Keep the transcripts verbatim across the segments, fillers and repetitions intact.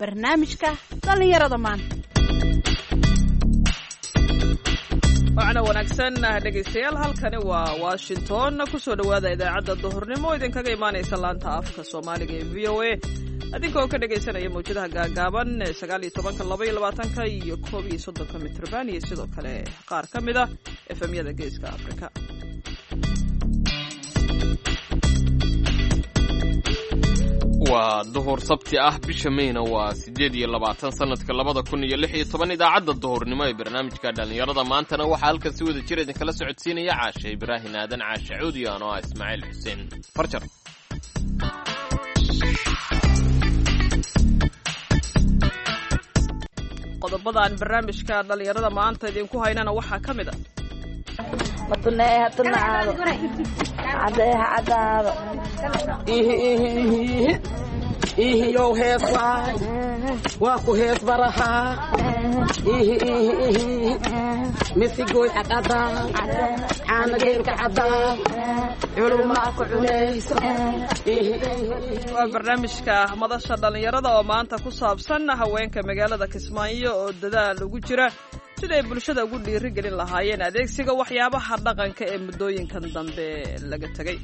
barnaamijka dhallinyarada maanta. waxaana wanaagsan dhegaystayaal, halkani waa Washington. kusoo dhawaada idaacadda duhurnimo idinkaga imaanaysa laanta afka Soomaaliga ee V O A, adinkoo ka dhagaysanaya mawjadaha gaagaaban ee sagaal iyo tobanka, laba iyo labaatanka iyo koob iyo soddonka mitrban iyo sidoo kale qaar ka mid ah efemyada geeska Afrika. waa duhur sabti ah, bisha Mayna waa sideed iyo labaatan sanadka labada kun iyo lix iyo toban. idaacadda duhurnimo ee barnaamijka dhalinyarada maantana waxaa halkan si wada jir idinkala socodsiinaya Caashe Ibraahin Aadan, Caashe Cuudi iyo anoo Ismaaciil Xuseen Farjar. qodobadaan barnaamijka dhalinyarada maanta idinku haynana waxaa ka mid ah مطنها طنعاده عديها عداده إيه إيه إيه يو هيس واي واكو هيس برها إيه إيه إيه مسي قوي عقدا عانا غيرك عدا علوماكو عليس waa barnaamijka madasha dhalinyarada oo maanta ku saabsan haweenka magaalada Kismaayo oo dadaal ugu jira siday bulshada ugu dhiirigelin lahaayeen adeegsiga waxyaabaha dhaqanka ee muddooyinkan dambe laga tagay.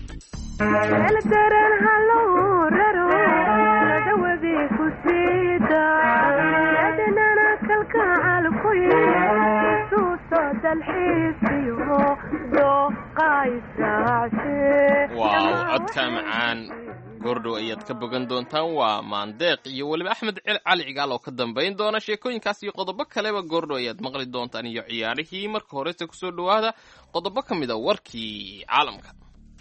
waaw codka macaan gordhow ayaad ka bogan doontaan. waa maandeeq iyo weliba Axmed Cali Cigaal oo ka dambayn doona sheekooyinkaas iyo qodobo kaleba gordhow ayaad maqli doontaan iyo ciyaarihii. marka horese kusoo dhawaada qodobo ka mid a warkii caalamka.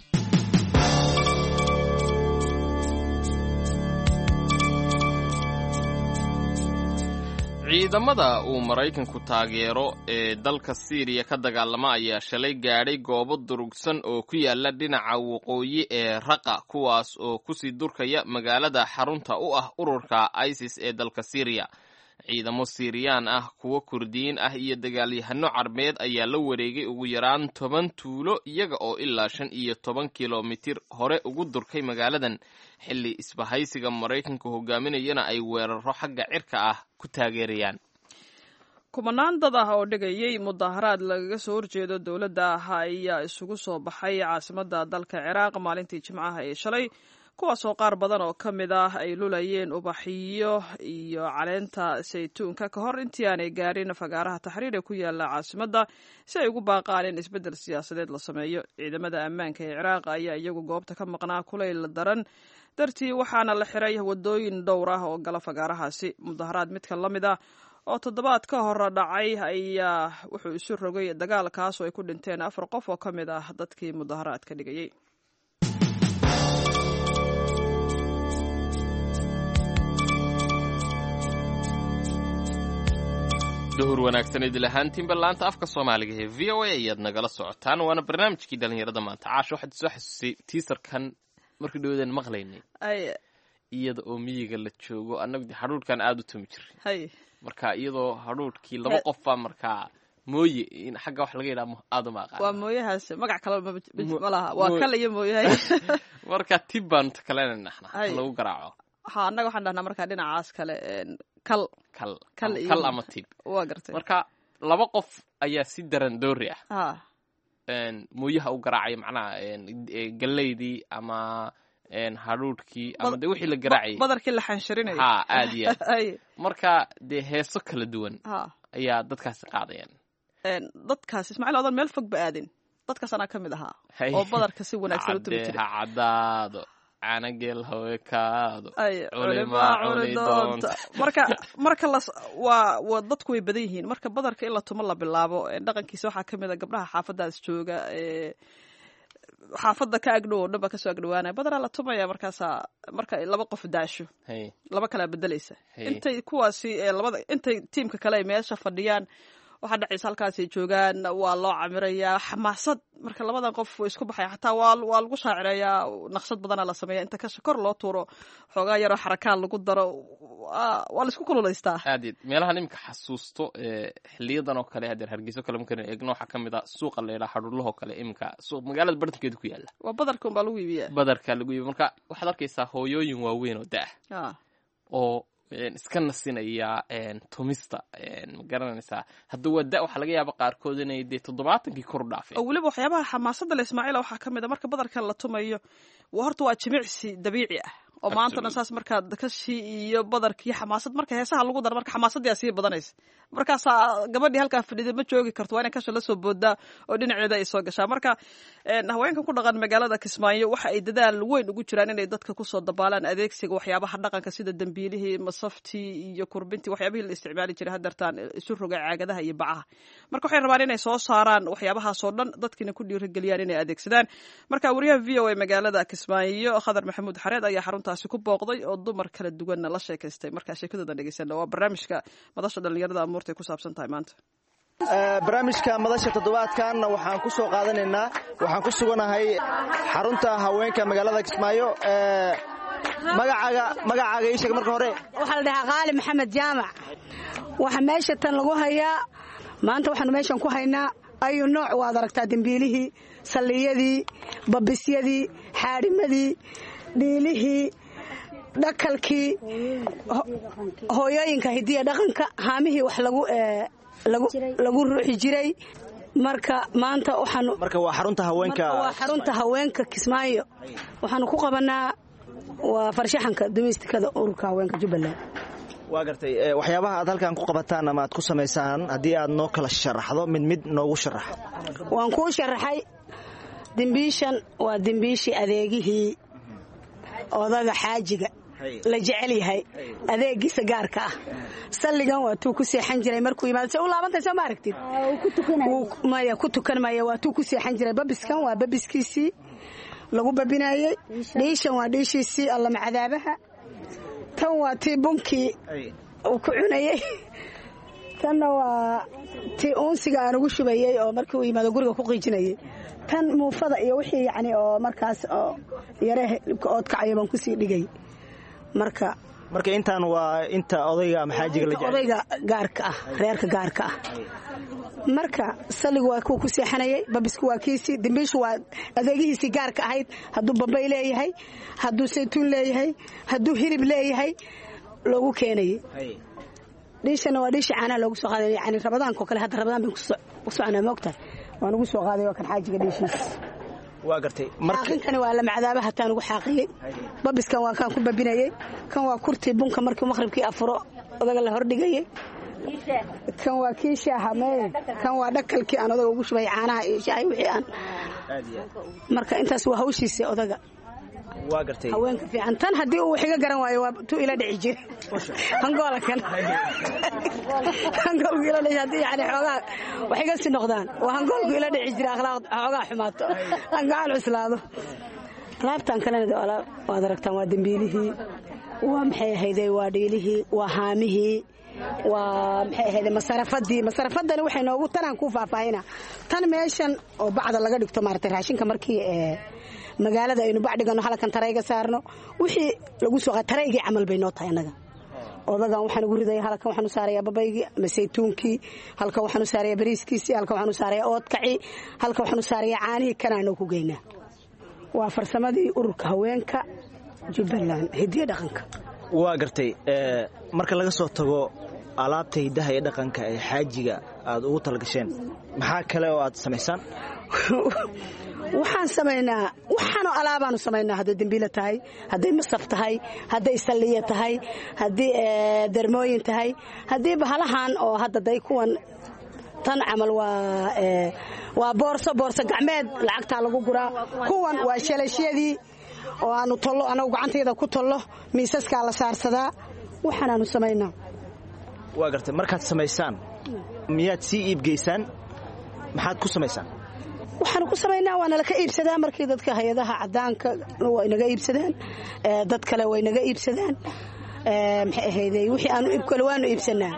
ciidamada uu Maraykanku taageero ee dalka Syria ka dagaalama ayaa shalay gaadhay goobo durugsan oo ku yaala dhinaca waqooyi ee Raqqa, kuwaas oo kusii durkaya magaalada xarunta u ah ururka ISIS ee dalka Syria. ciidamo Syrian ah, kuwa Kurdiyiin ah iyo dagaalyahano Carbeed ayaa la wareegay ugu yaraan toban tuulo, iyaga oo ilaa shan iyo toban kilomitir hore ugu durkay magaaladan, xilli isbahaysiga Maraykanku hogaaminayana ay weeraro xagga cirka ah ku taageerayaan. kumanaan dad ah oo dhigayay mudaharaad lagaga soo horjeedo dowladda ah ayaa isugu soo baxay caasimadda dalka Ciraaq maalintii Jimcaha ee shalay, kuwaasoo qaar badan oo ka mid ah ay lulayeen ubaxiyo iyo caleenta saytuunka ka hor intii aanay gaarin fagaaraha Taxriir ee ku yaala caasimadda, si ay ugu baaqaan in isbeddel siyaasadeed la sameeyo. ciidamada ammaanka ee Ciraaq ayaa iyagu goobta ka maqnaa kulayl daran dartii, waxaana la xiray wadooyin dhowr ah oo gala fagaarahaasi. mudaharaad midka la mid ah oo toddobaad ka hor dhacay ayaa wuxuu isu rogay dagaal kaas oo ay ku dhinteen afar qof oo ka mid ah dadkii mudaharaadka dhigayay. duhur wanaagsan idil ahaantiinba laanta afka Soomaaliga ee V O A ayaad nagala socotaan. waana barnaamijkii dhalinyarada maanta. Caasho waxaad soo xasuusay tiisarkan markii dhawaadan maqlaynay ay iyada oo miyiga la joogo, annagu hadhuudhkan aad u tumi jiray. hay marka iyadoo hadhuudhkii laba qof baa markaa mooye in xagga wax laga yiraahdo aad uma aqaan. waa mooyahaas magac kale ma laha, waa kale iyo mooyahay. marka tibban kalena lagu garaaco. ha annaga waxaan dhahnaa markaa dhinacaas kale kal kal kal kal ama tib. waa gartay. marka laba qof ayaa si daran doori ah ha een mooyaha u garaacay, macnaha galeydii ama een hadhuudhkii ama de wixii la garaacay, badarkii la xansharinay. ha aad iyo ay marka de heeso kala duwan ha ayaa dadkaas qaadayaan. een dadkaas Ismaaciil odan meel fog ba aadin, dadkaas ana kamid aha oo badarka si wanaagsan u tumi jiray. cadaado anagel hawekaado ay culima culidoonta. marka marka la waa waa dadku way badan yihiin. marka badarka in la tumo la bilaabo dhaqankiisa waxaa kamid ah gabdhaha xaafadaas jooga ee xaafada ka agdhow oo dhaba ka soo agdhowaanaya badara la tumaya. markaas marka laba qof daasho laba kala bedelaysa, intay kuwaasi labada intay tiimka kale ay meesha fadhiyaan waxaa dhacaysa halkaas ay joogaan, waa loo camirayaa xamaasad. marka labadan qof way isku baxaya, xataa waa waa lagu shaacirayaa, naqshad badana la sameeyaa, inta ka kor loo tuuro xoogaa yaroo xarakaan lagu daro, waa la isku kululaystaa. aadid meelaha nimka xasuusto xiliyadan oo kale hadeer Hargeysa kale markaan eegno waxa kamid ah suuqa la yiraahdo Hadhuudlaha kale, imka suuq magaalada bartankeeda ku yaala. waa badarka baa lagu iibiyaa, badarka lagu iibiyo. marka waxaad arkaysaa hooyooyin waaweyn oo daa ah oo iska nasinaya tumista ma garanaysaa hadda waa da waxaa laga yaaba qaarkood inay dee toddobaatankii kor u dhaafeen oo weliba waxyaabaha xamaasadda le ismaaciila waxaa ka mid a marka badarkan la tumayo horta waa jimicsi dabiici ah oo maantana saas markaad kashii iyo badarkii xamaasad marka heesaha lagu daro marka xamaasadii sii badanaysa markaasaa gabadhii halkaa fadhida ma joogi karto waa inay kasha la soo boodaa oo dhinaceeda ay soo gashaa marka haweenkan ku dhaqan magaalada Kismaayo waxa ay dadaal weyn ugu jiraan inay dadka kusoo dabaalaan adeegsiga waxyaabaha dhaqanka sida dambiilihii masaftii iyo kurbintii waxyaabihii la isticmaali jiray hadartaan isu roga caagadaha iyo bacaha marka waxay rabaan inay soo saaraan waxyaabahaasoo dhan dadkiina ku dhiirigeliyaan inay adeegsadaan marka wariyaha V O A magaalada Kismaayo Khadar Maxamuud Xareed ayaa xaruntaasi ku booqday oo dumar kala duwan la sheekaystay marka sheekadooda dhageysana waa barnaamijka madasha dhalinyarada amuurtay ku saabsan tahay maanta barnaamijka madasha toddobaadkan waxaan ku soo qaadanaynaa waxaan ku suganahay xarunta haweenka magaalada Kismaayo ee magacaaga magacaaga ii sheeg marka hore waxa la dhahaa Qaali Maxamed Jaamac waxa meesha tan lagu hayaa maanta waxaan meeshan ku haynaa ayu nooc waad aragtaa dambiilihii saliyadii babisyadii xaarimadii dhiilihii dhakalkii hooyooyinka hidiya dhaqanka haamihii wax lagu lagu ruuxi jiray marka maanta waxaan marka waa xarunta haweenka waa xarunta haweenka Kismaayo waxaan ku qabanaa waa farshaxanka domestikada ururka haweenka Jubbaland waa gartay waxyaabaha aad halkan ku qabataan ama aad ku sameysaan hadii aad noo kala sharaxdo mid mid noogu sharax waan ku sharaxay dambiishan waa dambiishi adeegihii odaga xaajiga la jecel yahay adeegiisa gaarka ah salligan waa tuu ku seexan jiray markuu yimaado soo laabantay soo ma aragtid ku tukanay maya ku tukanaya waa tuu ku seexan jiray babiskan waa babiskiisii lagu babinayay dhiishan waa dhiishiisii alla macadaabaha tan waa tii bunkii uu ku cunayay tanna waa tii uunsiga aan ugu shubayay oo markii uu yimaado guriga ku qiijinayay tan muufada iyo wixii yacni oo markaas oo yare ood kacaya baan kusii dhigay marka marka intaan waa inta odayga ama xaajiga la jecel odayga gaarka ah reerka gaarka ah marka saligu waa ku seexanayay babisku waa kiisi dambiishu waa adeegihiisii gaarka ahayd hadduu babay leeyahay hadduu saytuun leeyahay hadduu hilib leeyahay loogu keenayay dhiishana waa dhiishi caanaha loogu soo qaaday yani rabadaanko kale hadda rabadaan baan ku soconaa moogtahay waan ugu soo qaaday waa kan xaajiga dhiishiisa waa gartay markinkani waa la macdaabaha taan ugu xaaqiyay babiskan waa kan ku babinayay kan waa kurti bunka markii maqribkii afuro odaga la hordhigayay kan waa kii shaaha mee kan waa dhakalkii aan odaga ugu shubay caanaha iyo shaahi wixii aan marka intaas waa hawshiisa odaga waa gartay haweenka fiican tan hadii uu xiga garan waayo waa tu ila dhici jir hangola kan hangol ila dhici hadii yani xogaa wax iga si noqdaan waa hangolku ila dhici jir akhlaaq xogaa xumaato hangaal cuslaado laabtan kalena waa daragtaan waa dambiilihii waa maxay ahaydey waa dhiilihii waa haamihii waa maxay ahaydey masarafadii masarafadani waxay noogu tanaan ku faahfaahina tan meeshan oo bacda laga dhigto maartay raashinka markii ee magaalada aynu bacdigano halkan tarayga saarno wixii lagu soo taraygii camal bay noo tahay anaga odagan waxaan ugu riday halkan waxaan u saarayaa babaygii ama saytuunkii halkan waxaan u saarayaa bariiskiisii halkan waxaan u saarayaa oodkaci halkan waxaan u saarayaa caanihii kanaano ku geynaa waa farsamadii ururka haweenka Jubbaland hidiya dhaqanka waa gartay ee marka laga soo tago alaabta hidaha ee dhaqanka ee xaajiga aad ugu talagasheen maxaa kale oo aad sameysaan waxaan sameynaa waxaanu alaabaanu sameynaa hadday dambiila tahay hadday masaf tahay hadday salliya tahay haddii dermooyin tahay haddii bahalahan oo hadda day kuwan tan camal waa waa boorso boorso gacmeed lacagtaa lagu guraa kuwan waa shalashyadii oo aanu tollo anagu gacantayda ku tollo miisaskaa la saarsadaa waxaanaanu samaynaa waa gartay markaad samaysaan miyaad sii iibgeysaan maxaad ku samaysaan waxaanu ku samaynaa waa nala ka iibsadaa markii dadka hay-adaha caddaanka way naga iibsadaan dad kale way naga iibsadaan maxay ahaydey wixii aanu iibkale waanu iibsanaa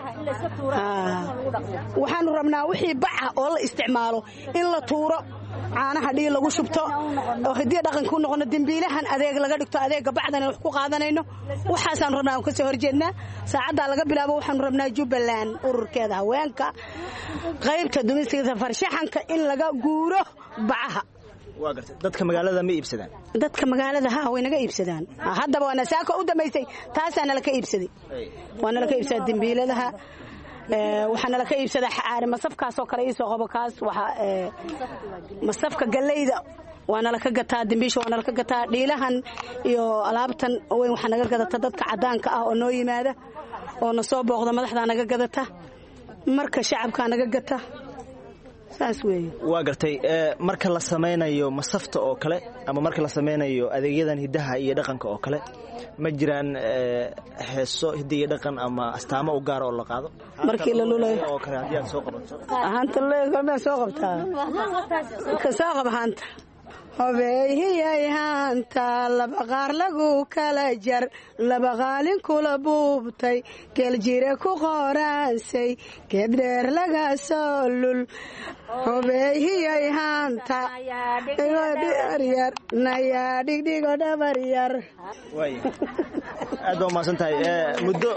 waxaanu rabnaa wixii baca oo la isticmaalo in la tuuro caanaha dhiil lagu shubto oo hidiya dhaqanka u noqono dambiilahan adeeg laga dhigto adeega bacdan wax ku qaadanayno waxaasaan rabnaa aan ka soo horjeednaa saacadda laga bilaabo waxaanu rabnaa Jubbaland ururkeeda haweenka qaybta dumisida farshaxanka in laga guuro bacaha waa gartay dadka magaalada ma iibsadaan dadka magaalada ha way naga iibsadaan haddaba waana saako u damaysay taasaana la ka iibsaday waana la ka iibsadaa dambiiladaha waxaana la ka iibsadaa xaari masafkaasoo kale ii soo qabo kaas waxa masafka galeyda waana la ka gataa dambiisha waana la ka gataa dhiilahan iyo alaabtan weyn waxaa naga gadata dadka cadaanka ah oo noo yimaada oo na soo booqda madaxdaa naga gadata marka shacabkaa naga gata saas weeye waa gartay marka la samaynayo masafta oo kale ama marka la samaynayo adeegyadan hidaha iyo dhaqanka oo kale ma jiraan heeso hidda iyo dhaqan ama astaamo u gaar oo la qaado markii la lulayo oo kale haddii aad soo qabato ahaanta lulaya soo qabtaa ka soo qab ahaanta hobeeyhiyay haanta laba qaar lagu kala jar laba qaalin kula buubtay geeljire ku qoraansay geeddheer laga soo lul hobeeyhiyay haanta yar nayaa dhigdhigo dhabar yar aad baa umahadsan tahay muddo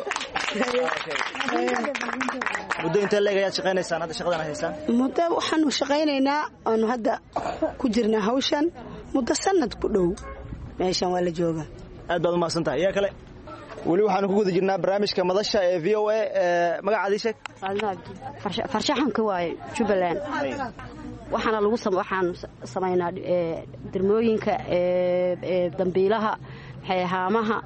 muddo intee leeg ayaad shaqaynaysaan hadda shaqadan aad haysaan muddo waxaanu shaqaynaynaa aanu hadda ku jirnaa hawshan muddo sanad ku dhow meeshan waa la joogaa aad baad umahadsan tahay yaa kale weli waxaanu ku guda jirnaa barnaamijka madasha ee v o a magacaadii sheeg farshaxanka waaye jubbaland waxaana lagu waxaan samaynaa dirmooyinka dambiilaha haamaha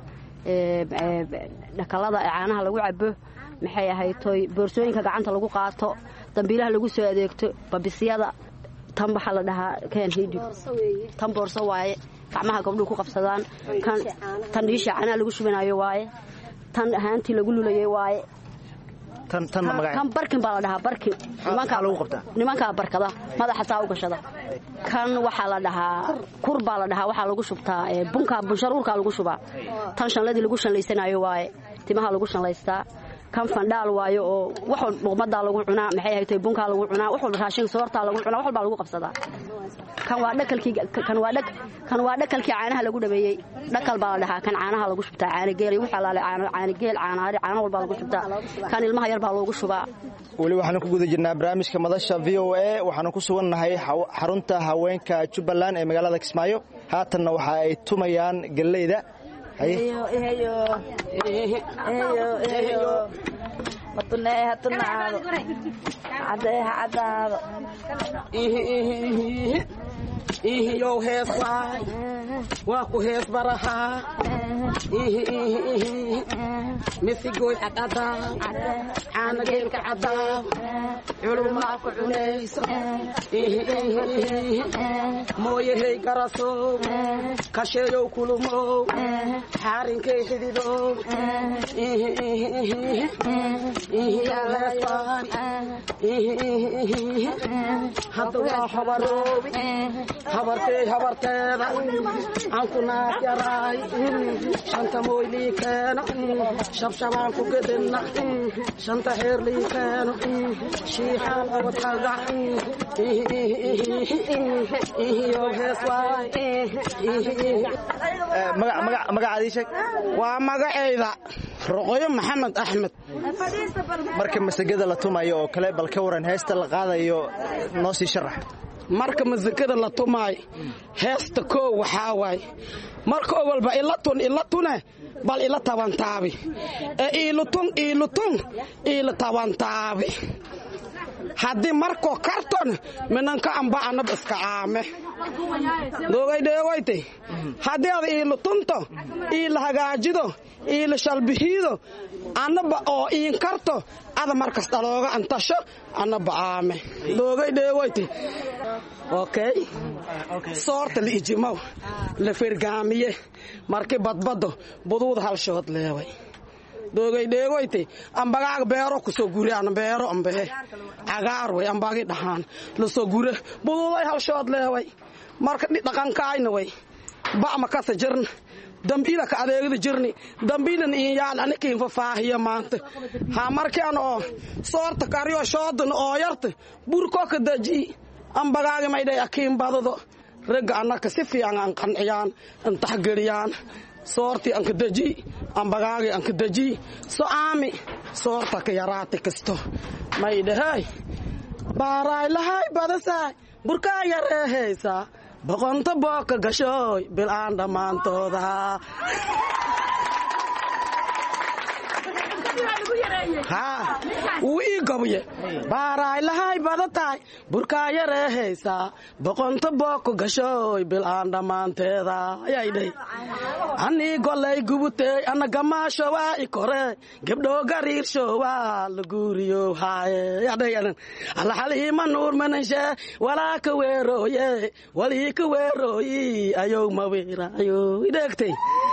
dhakalada caanaha lagu cabo maxay ahaytoy boorsooyinka gacanta lagu qaato dambiilaha lagu soo adeegto babisyada tan waxaa la dhahaa keen hidib tan boorso waaye gacmaha gabdhuhu ku qabsadaan kan tan dhiisha caanaha lagu shubanayo waaye tan ahaantii lagu lulayay waaye tan tan magaca kan barkin baa la dhahaa barkin nimanka lagu qabtaa nimanka barkada madaxa taa u gashada kan waxa la dhahaa kur baa la dhahaa waxa lagu shubtaa bunka busharuurka lagu shubaa tan shanladii lagu shanlaysanayo waaye timaha lagu shanlaystaa kan fandhaal waayo oo wax dhuqmada lagu cunaa maxay haytay bunka lagu cunaa wax raashin soorta lagu cunaa wax walba lagu qabsadaa kan waa dhakalkii kan waa dhak kan waa dhakalkii caanaha lagu dhameeyay dhakal baa la dhahaa kan caanaha lagu shubtaa caana geel waxa la leeyahay caana geel caana ari caana walba lagu shubtaa kan ilmaha yar baa loogu shubaa weli waxaanu ku guda jirnaa barnaamijka madasha v o a waxaanu ku sugannahay xarunta haweenka Jubbaland ee magaalada Kismaayo haatanna waxa ay tumayaan galeyda eyo eyo eyo eyo matuna hatuna ade hadaado ihi ihi ihi yo hees waay waa ku hees baraha ihi ihi misigoy cadada caana geelka cadaa culumaa ku cunayso ihi ihi mooyahey garasow kasheeyow kulumow xaarinkay xididow ihi ihi ihi yo hees waay ihi ihi hadda waa habaroobi habartay habarteeda aan ku naas yaraay shanta mooy lii keeno shabshabaan ku gedinna shanta xeer lii keeno shiixaan abadkaga ihiyo hees waay magacaadii sheeg waa magacayda roqoyo maxamed axmed marka masagada la tumayo oo kale bal ka waran heesta la qaadayo noo sii sharax marka masagada la tumaayo heesta koo waxaa waay marka walba ila tun ila tune bal ila tabantaabi ee iilutun iilutun ila tabantaabi haddii markoo karton minanka amba anab iska caame doogay dheegoytay haddii ad iilutunto iila hagaajido iila shalbihiido annaba oo iin karto ada markas dhalooga antasho annaba caame doogay dheegoytay okay soorta la ijimaw la fergaamiye markii badbado buduud halshood leeway doogay dheegoytay ambagaaga beero ku soo guri aan beero ambahe cagaar way ambagi dhahaan la soo gure buduuday halshood leeway marka dhaqankaayna way ba ma ka sajirn dambiila ka adeegada jirni dambiilan in yaal anikiin faahiya maanta ha markaan oo soorta kariyo shoodan oo yarta burko ka daji ambagaaga mayday akiin badado rag anaka si fiican aan qanciyaan inta geliyaan soorti aan ka daji ambagaagi aan ka daji so aami soorta ka yaraatay kasto may dhahay baaray lahay badasa burka yarehaysa boqonta booka gashooy bil'aan dhammaantooda haa wuu ii gobye baaraay lahay badatahay burkaa yaree haysaa boqonta booko gashooy bil'aan dhammaanteeda ayaa idhay anii golay gubutey anna gamaashowaa i koree gebdhoo gariirshowaa la guuriyo haaye yadhay allaxaliima nuur mananshe walaa ka weerooye walii ka weerooyi ayow ma weeraayo idheegtay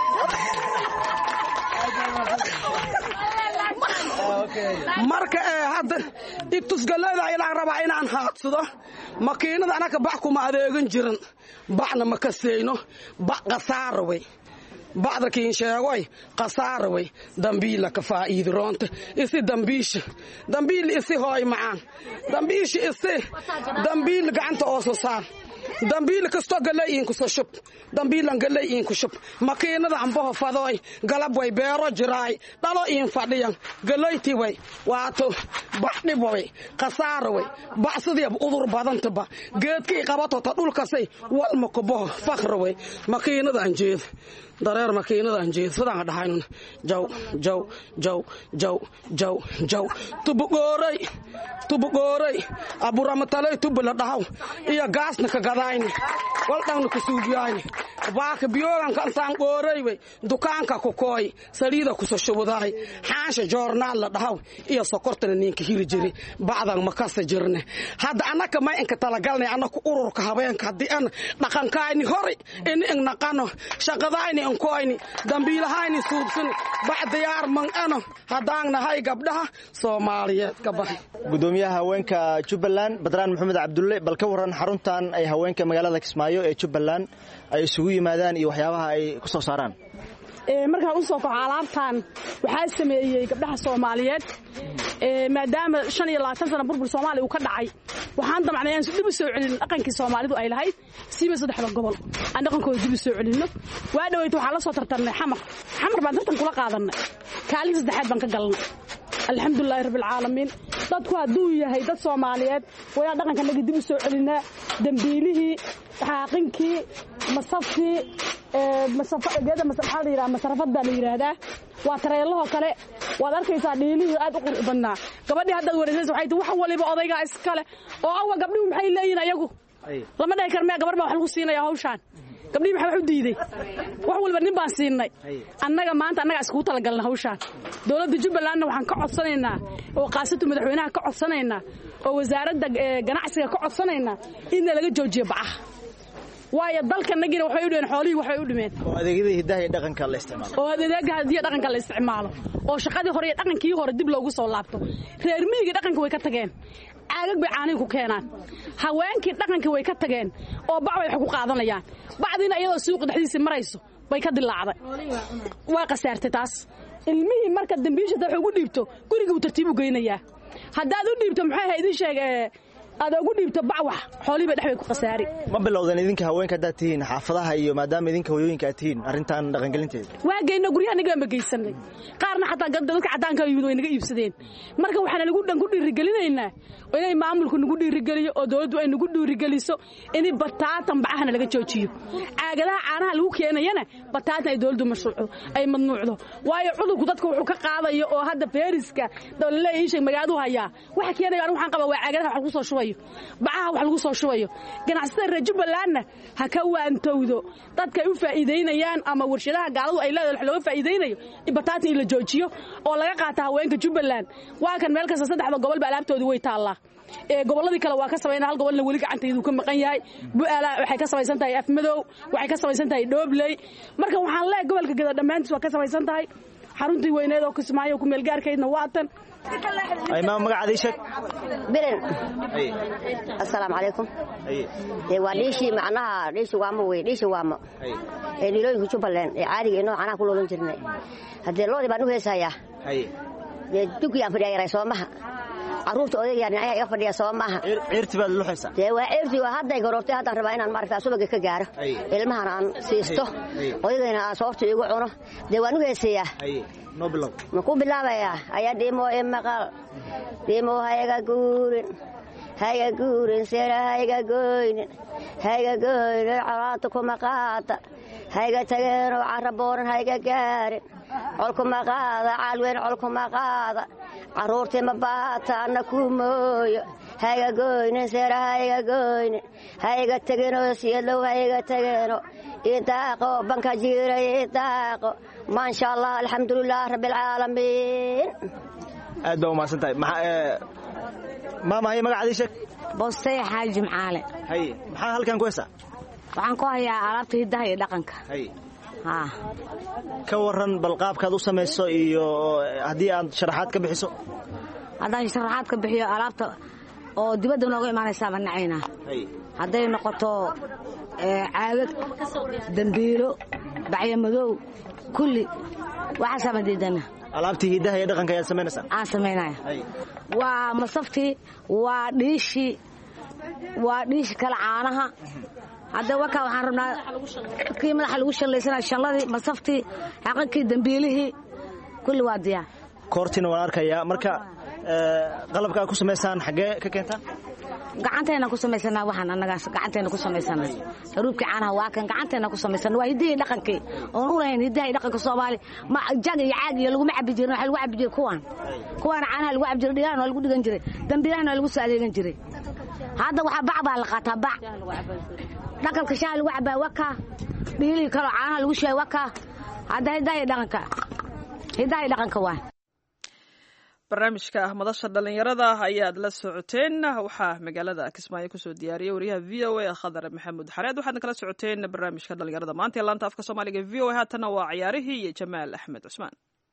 marka ee hadda igtusgaleeda ilaan rabaa inaan haadsado makiinada anaka bac kuma adeegan jirin bacna ma kaseyno bac qasaara wey bacda kiin sheegoy qasaara wey dambiila ka faa'iidi roonta isi dambiisha dambiil isi hooy macaan dambiisha isi dambiil gacanta oo soo saar dambiil kasto galay in ku soo shub dambiilan galay in ku shub makiinada ambaho fadoy galab way beero jiraay dhalo in fadhiyan galayti way waato baxdi way qasaar way baxsadii udur badantaba geedkii qabato ta dhulkasay walma ku boho fakhr way makiinada anjeed dareer makiinada anjeed sidaan dhahaynun jaw jaw jaw jaw jaw jaw tubugooray tubugooray aburamatale tubula dhahaw iyo gaasna ka gadayni waldawna ku suugiyayni baaka biyogan kan saan gooray way dukaanka ku kooy saliida ku soo shubaday xaasha joornaal la dhahaw iyo sokortana ninka hiri jiri bacdan ma ka sajirne hada anaka ma inka talagalnay anaka ururka habeenka hadii aan dhaqankaayni hore in in naqano shaqadayni in kooyni dambiilahayni suubsan bacdiyaar man ano hadaan nahay gabdhaha Soomaaliyeed ka baxay gudoomiyaha haweenka Jubbaland Badraan Maxamed Cabdulle bal ka waran xaruntan ay haweenka magaalada Kismaayo ee Jubbaland ay isugu yimaadaan iyo waxyaabaha ay ku soo saaraan ee marka uu soo kaco alaabtan waxa sameeyay gabdhaha Soomaaliyeed ee maadaama shan iyo labaatan sano burbur Soomaali uu ka dhacay waxaan damacnayaan dib u soo celin dhaqankii Soomaalidu ay lahayd siiba saddexda gobol aan dhaqankooda dib u soo celino waa dhaweeyay waxa la soo tartarnay xamar xamar baan tartan kula qaadanay kaalin saddexaad baan ka galnay alxamdulillaah rabbil caalamiin dadku haduu yahay dad Soomaaliyeed way dhaqanka naga dib u soo celinaa dambiilihii xaqinkii masafkii ee masafada masaxada ira masarafada la yiraahdaa waa tareelaha kale waad arkaysaa dhiilihii aad u qurux badnaa gabadhii hadda wareysay waxay tahay wax waliba odayga iskale oo awa gabdhuhu maxay leeyihiin ayagu lama dhahay karmee gabar baa wax lagu siinaya hawshan gabdhii waxa wax u diiday wax waliba nin baan siinay annaga maanta annaga isku talagalna hawshan dawladda Jubbaland waxaan ka codsanaynaa oo qaasatu madaxweynaha ka codsanaynaa oo wasaaradda ganacsiga ka codsanaynaa in laga joojiyo bacaha waayo dalka nagina waxay u dheen xoolihii waxay u dhimeen oo adeegyada hidaha iyo dhaqanka la isticmaalo oo adeegyada hidaha dhaqanka la isticmaalo oo shaqadii hore iyo dhaqankii hore dib loogu soo laabto reer miyiga dhaqanka way ka tageen caagag bay caaniga ku keenaan haweenkii dhaqanka way ka tageen oo bac way wax ku qaadanayaan bacdina iyadoo suuq dhexdiisa marayso bay ka dilaacday waa qasaartay taas ilmihii marka dambiisha wuxuu ugu dhiibto guriga uu tartiib u geynayaa haddaad u dhiibto maxay haydin sheegay aad ugu dhiibto bacwax xooliba dhaxway ku qasaari ma bilowdan idinka haweenka hadaad tihiin xaafadaha iyo maadaama idinka hooyooyinka aad tihiin arintan dhaqangelinteeda waa geeyna guryaha naga ma geysanay qaarna xataa dadka cadaanka yimid way naga iibsadeen marka waxaan lagu dhan ku dhiirigelinaynaa oo inay maamulku nagu dhiirigeliyo oo dawladdu ay nagu dhiirigeliso in bataatan bacahana laga joojiyo caagadaha caanaha lagu keenayana bataatan ay dawladdu mashruuco ay mamnuucdo waayo cudurku dadka wuxuu ka qaadayo oo hadda feeriska dawladda ay sheeg magaaladu haya waxa keenayo waxaan qaba waa caagadaha wax lagu soo shubayo bacaha wax lagu soo shubayo ganacsatada reer Jubbaland ha ka waantowdo dadka ay u faa'iideynayaan ama warshadaha gaaladu ay leedahay wax looga faa'iideynayo bataatan in la joojiyo oo laga qaato haweenka Jubbaland waa kan meel kasta saddexda gobol ba alaabtoodu way taalaa ee goboladii kale waa ka sameeyna hal gobolna wali gacanteedu ka maqan yahay bu'aala waxay ka samaysan tahay afmadow waxay ka samaysan tahay dhoobley marka waxaan leeyahay gobolka gada dhamaantiis waa ka samaysan tahay xaruntii weyneed oo Kismaayo ku meel gaarkeedna waatan ay ma magacaadii sheeg biren assalaamu calaykum ee waa dhiishi macnaha dhiishi waamo way dhiishi waamo ee dhilooyinka Jubbaland ee caadiga inoo cana ku loolan jirnay hadii loodi baan u heesayaa ee dukiyan fadhiya Soomaha caruurta odayga dhinaca iga fadhiya Soomaha ciirti baad luxaysa ee waa ciirti waa hadda garoortay hadda rabaa inaan markaa subaga ka gaaro ilmahan aan siisto odayga aan soorta igu cuno de waan u heesayaa no bilow ma ku bilaabaya ayaa deemo ee maqal deemo hayaga guurin hayga guurin seera hayga goynin hayga goynin colaanta kuma qaada hayga tageenoo cara booran hayga gaarin colkuma qaada caalweyn colkuma qaada carruurtii ma baata anna kuu mooyo hayga goynin seera hayga goynin hayga tegenoo siyadlow hayga tegeeno idaaqo banka jiira idaaqo maasha allah alxamdulilah rabbilcaalamiin aad baa umahadsan tahay maama haye magacaadii sheeg boostay xaaji macaale haye maxaa halkan ku haysaa waxaan ku hayaa alaabta hiddaha iyo dhaqanka haye haa ka waran bal qaabkaad u samayso iyo haddii aad sharaxaad ka bixiso haddaan sharaxaad ka bixiyo alaabta oo dibadda nooga imaanaysaa bannacaynaa hadday noqoto caagag dambiilo bacyo madow kulli waxaasaa baan diidana alaabtii hiddaha iyo dhaqanka ayaad samaynaysaa aan samaynaya waa masaftii waa dhiishii waa dhiishi kale caanaha hadda wakaa waxaan rabnaa kii madaxa lagu shallaysanaa shalladii masaftii xaqankii dambiilihii kulli waa diyaar koortiina waan arkayaa marka qalabka aad ku samaysaan xaggee ka keentaan gacanteena ku samaysanaa waxaan annagaas gacanteena ku samaysanaa haruubkii caanaha waa kan gacanteena ku samaysanaa waa hiddihii dhaqankii oon u lahayn hiddaha dhaqanka Soomaali ma jag iyo caag iyo laguma cabbi jirin waxa lagu cabbi jiray kuwan kuwan caanaha lagu cabbi jiray dhigaan waa lagu dhigan jiray dambiilahana lagu soo adeegan jiray hadda waxa bacbaa la qaataa bac dhaqanka shaah lagu cabaa waka dhiilii kale caanaha lagu sheey waka hadda hiddaha dhaqanka hiddaha dhaqanka waa barnaamijka madasha dhalinyarada ayaad la socoteen waxaa magaalada Kismaayo kusoo diyaariyay wariyaha V O A Khadar Maxamuud Xareed waxaad kala socoteen barnaamijka dhalinyarada maanta ee laanta afka Soomaaliga V O A haatana waa ciyaarihii iyo Jamaal Axmed Cusmaan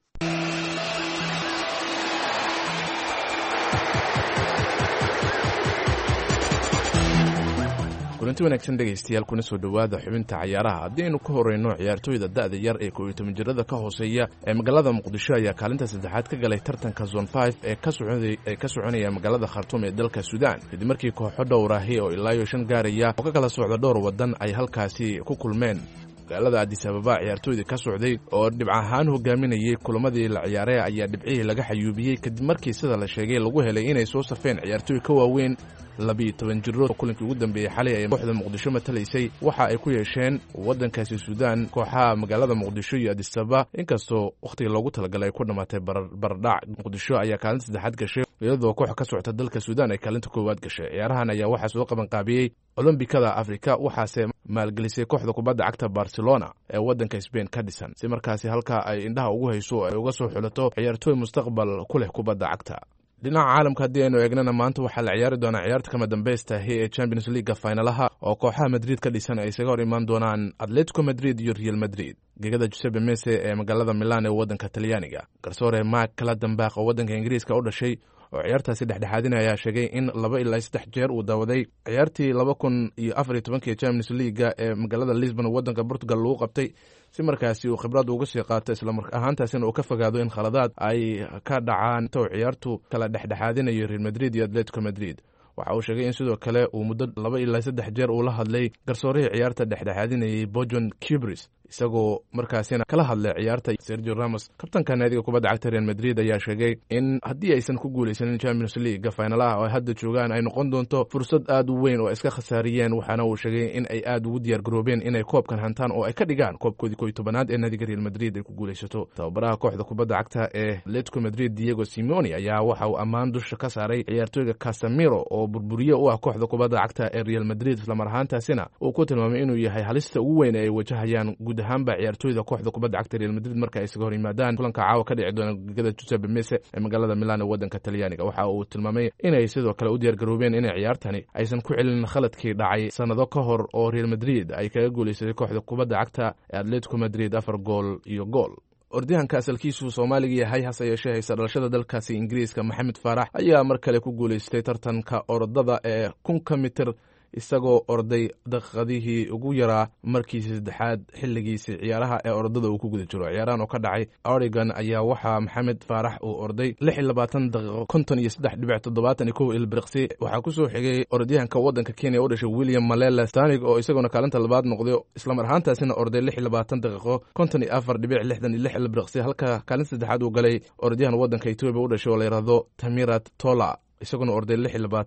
kulanti wanaagsan dhegaystayaal kuna soo dhowaada xubinta cayaaraha haddii aynu ka horreyno ciyaartooyda da'da yar ee koob iyo toban jirada ka hooseeya ee magaalada muqdisho ayaa kaalinta saddexaad ka galay tartanka zone five ee ee ka soconaya magaalada khartuum ee dalka suudaan kadib markii kooxo dhowraahi oo ilaa iyo shan gaaraya oo ka kala socda dhowr waddan ay halkaasi ku kulmeen magaalada addis ababa ciyaartooydii ka socday oo dhibc ahaan hogaaminayay kulamadii la ciyaaray ayaa dhibcihii laga xayuubiyey kadib markii sida la sheegay lagu helay inay soo safeen ciyaartooy ka waaweyn labiyo toban jirood oo kulankii ugu dambeeyey xalay ay kooxda muqdisho matalaysay waxa ay ku yeesheen waddankaasi suudaan kooxaha magaalada muqdisho iyo addis ababa inkastoo wakhtigii loogu talagalay ay ku dhammaatay barbardhac muqdisho ayaa kaalinta saddexaad gashay iyadoo koox ka socota dalka suudaan ay kaalinta koowaad gashay ciyaarahan ayaa waxaa soo qabanqaabiyey olombikada afrika waxaase maalgelisay kooxda kubadda cagta barcelona ee waddanka sbain ka dhisan si markaasi halkaa ay indhaha ugu hayso ay uga soo xulato ciyaartooy mustaqbal ku leh kubadda cagta dhinaca caalamka haddii aynu eegnana maanta waxaa la ciyaari doonaa ciyaarta kama dambaystahi ee champions leaguega finalaha oo kooxaha madrid ka dhisan ay isaga hor imaan doonaan atletico madrid iyo real madrid gegada Giuseppe Messe ee magaalada Milan ee waddanka Talyaaniga garsoore Mark Kladenbach oo waddanka Ingiriiska u dhashay oo ciyaartaasi dhexdhexaadina ayaa sheegay in laba ilaa saddex jeer uu daawaday ciyaartii laba kun iyo afar iyo tobankii Champions League ee magaalada Lisbon waddanka Portugal lagu qabtay si markaasi uu khibrad uga sii qaato isla mar ahaantaasina uu ka fogaado in khaladaad ay ka dhacaan inta ciyaartu kala dhexdhexaadinayo Real Madrid iyo Atletico Madrid waxa uu sheegay in sidoo kale uu muddo laba ilaa saddex jeer uu la hadlay garsoorihii ciyaarta dhexdhexaadinayay Bojan Kibris isagoo markaasina kala hadlay ciyaarta Sergio Ramos kabtanka naadiga kubadda cagta Real Madrid ayaa sheegay in haddii aysan ku guuleysanin Champions League finalaha oo hadda joogaan ay noqon doonto fursad aad u weyn oo iska khasaariyeen waxaana uu sheegay in ay aad ugu diyaar garoobeen inay koobkan hantaan oo ay ka dhigaan koobkoodii koob iyo tobanaad ee naadiga Real Madrid ay ku guuleysato tababaraha kooxda kubadda cagta ee Atletico Madrid Diego Simeone ayaa waxa uu ammaan dusha ka saaray ciyaartooyga Casemiro oo burburiye u ah kooxda kubadda cagta ee Real Madrid isla mar ahaantaasina uu ku tilmaamay inuu yahay halista ugu weyn ee ay wajahayaan guud ahaanba ciyaartooyda kooxda kubadda cagta Real Madrid marka ay isaga hor yimaadaan kulanka caawa ka dhici doona gegada Giuseppe Messe ee magaalada Milan ee waddanka Talyaaniga waxa uu tilmaamay inay sidoo kale u diyaar garoobeen inay ciyaartani aysan ku celin khaladkii dhacay sanado ka hor oo Real Madrid ay kaga guuleysatay kooxda kubadda cagta ee Atletico Madrid afar gool iyo gool ordihanka asalkiisu Soomaaliga yahay hase yeeshee haysa dhalashada dalkaasi Ingiriiska Maxamed Faarax ayaa mar kale ku guuleystay tartanka orodada ee kunka mitir isagoo orday daqiiqadihii ugu yaraa markiisii saddexaad xilligiisii ciyaaraha ee orodada uu ku guda jiro ciyaarahan oo ka dhacay Oregon ayaa waxaa Maxamed Faarax uu orday lix iyo labaatan daqiiqo konton iyo saddex dhibic toddobaatan iyo kow ilbiriqsi waxaa ku soo xigay orodyahanka waddanka Kenya oo dhashay William Malela Stanig oo isaguna kaalinta labaad noqday isla mar ahaantaasina orday lix iyo labaatan daqiiqo konton iyo afar dhibic lixdan iyo lix ilbiriqsi halka kaalinta saddexaad uu galay orodyahan waddanka Ethiopia u dhashay oo la yiraahdo Tamirat Tola isaguna orday lix iyo labaatan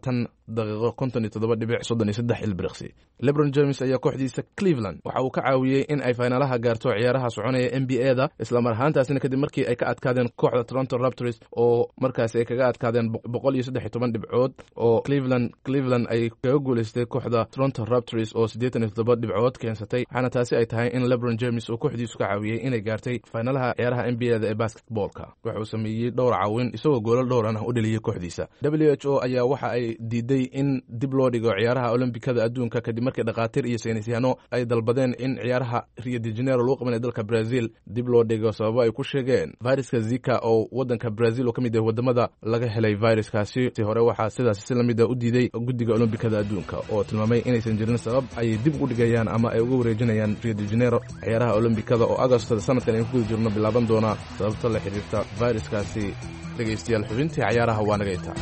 daqiiqo konton iyo toddoba dhibic soddon iyo saddex ilbiriqsi. lebron james ayaa kooxdiisa cleveland waxa uu ka caawiyey in ay finaalaha gaarto ciyaaraha soconaya n b a-da islamar ahaantaasina kadib markii ay ka adkaadeen kooxda toronto raptors oo markaasi ay kaga adkaadeen boqol iyo saddex iyo toban dhibcood oo cleveland cleveland ay kaga guulaystay kooxda toronto raptors oo siddeetan iyo toddoba dhibcood keensatay, waxaana taasi ay tahay in lebron james uu kooxdiisu ka caawiyey inay gaartay finaalaha ciyaaraha n b a-da ee basketballka. waxa uu sameeyey dhowr caawin isagoo goolal dhowran ah u dheliyey kooxdiisa. w h o ayaa waxa ay diiday in dib loo dhigo ciyaaraha olombikada adduunka kadib markii dhakhaatiir iyo saynisyahanno ay dalbadeen in ciyaaraha rio de janeiro lagu qabanay dalka brazil dib loo dhigo sababo ay ku sheegeen viruska zika oo waddanka brazil oo ka mid yahay wadamada laga helay viruskaasi. si hore waxaa sidaas si lamid a u diiday guddiga olombikada adduunka oo tilmaamay inaysan jirin sabab ay dib u dhigayaan ama ay uga wareejinayaan rio de janeiro ciyaaraha olombikada oo agostada sanadkan aynu ku guda jirno bilaaban doona sababta la xiriirta viruskaasi. dhegaystayaal xubintii ciyaaraha waa naga intaa.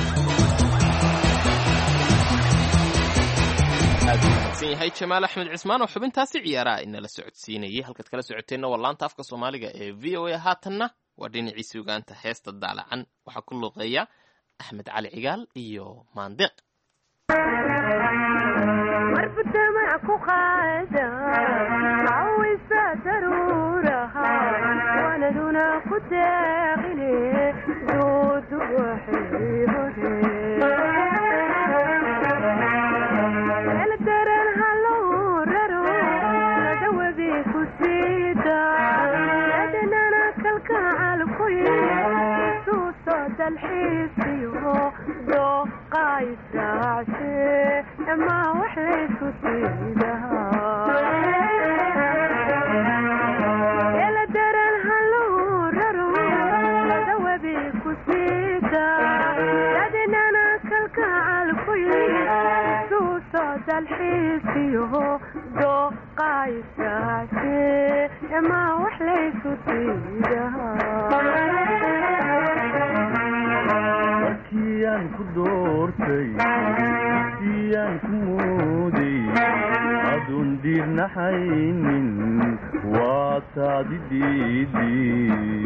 aad u mahadsan yahay jamaal axmed cismaan oo xubintaasi ciyaaraha inala socodsiinayay. halkaad kala socoteenna waa laanta afka soomaaliga ee v o a. haatanna waa dhinacii sugaanta heesta daalacan waxaa ku luuqeeya axmed cali cigaal iyo maandeeq. markiyaan ku doortay markiyaan ku mooday aduun diirnaxaynin waa taadi diidii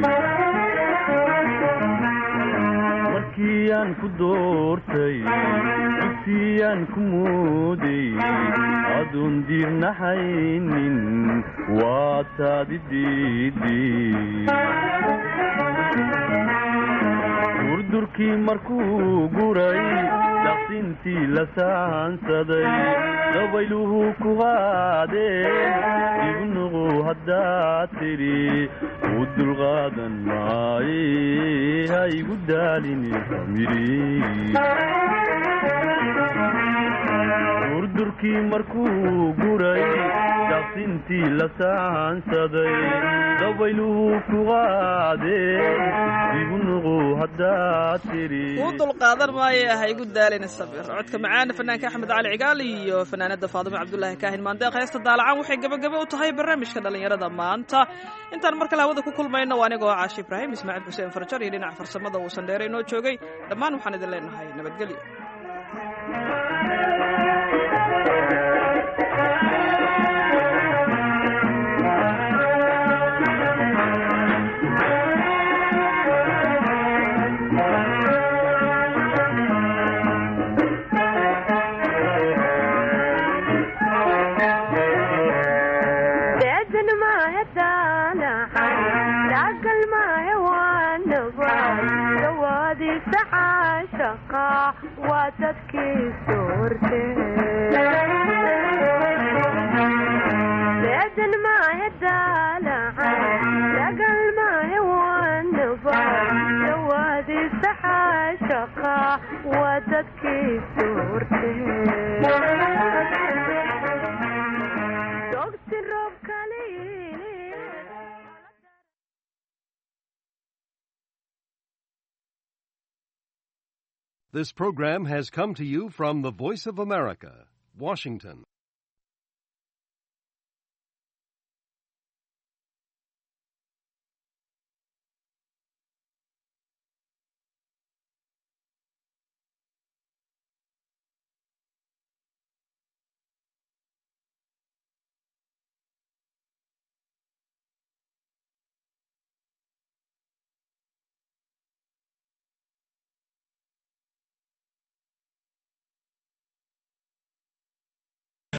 markiyaan ku doortay markiyaan ku mooday aduun diirnaxaynin waa taadi diidii durdurkii markuu guray daqsintii la saansaday dabayluhu ku qaadeen ibnuqu haddaad tidhi u dulqaadan maaye ha igu daalini famiri durdurkii markuu guray daqsintii la saansaday dabayluhu ku qaadeen ibnuqu haddaad tidhi u dulqaadan maaye ha igu daalini sabir. codka macaana fanaanka axmed cali cigaal iyo fanaanada faadimo cabdullaahi kaahin maandeeq heesta daalacan waxay gabagaba u tahay barnaamijka dhallinyarada maanta. intaan mar kale hawada ku kulmayno waa anigoo caashi ibraahim ismaaciil xuseen farjar iyo dhinaca farsamada uu sandheere inoo joogay. dhammaan waxaan idin leenahay nabadgelyo. This program has come to you from the Voice of America, Washington.